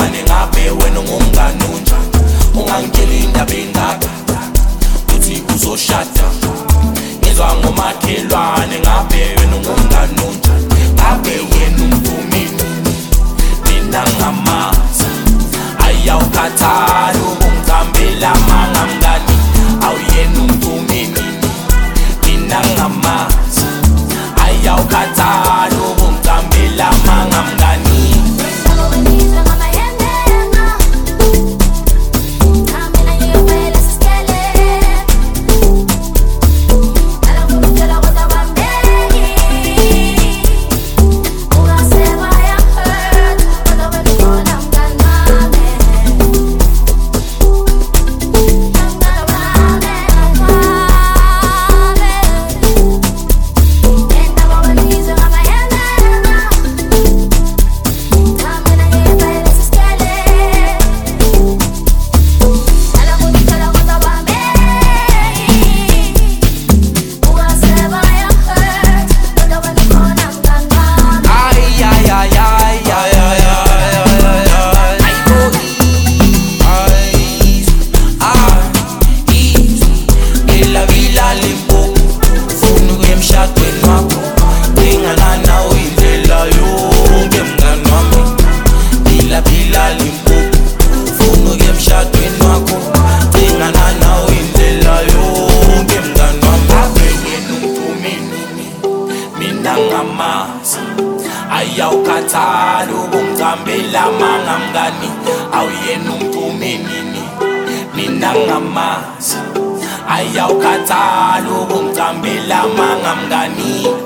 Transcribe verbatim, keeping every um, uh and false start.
makhelwane ngabe wena ungumngani unjani ungangitshela indaba engaka uthi uzoshada ngizwa ngomakhelwane ngabe wena ungumngani unjani ngabe wena umvumile mina ngamazi ayawukhathali ukungihambela mangamngani awuyena umvumile mina ngamazi ayawukhathali ukungihambela mangamngani ayawukhathali ukungihambela mangamngani awuyena umphumeni mina ngamazi ayawukhathali ukungihambela mangamngani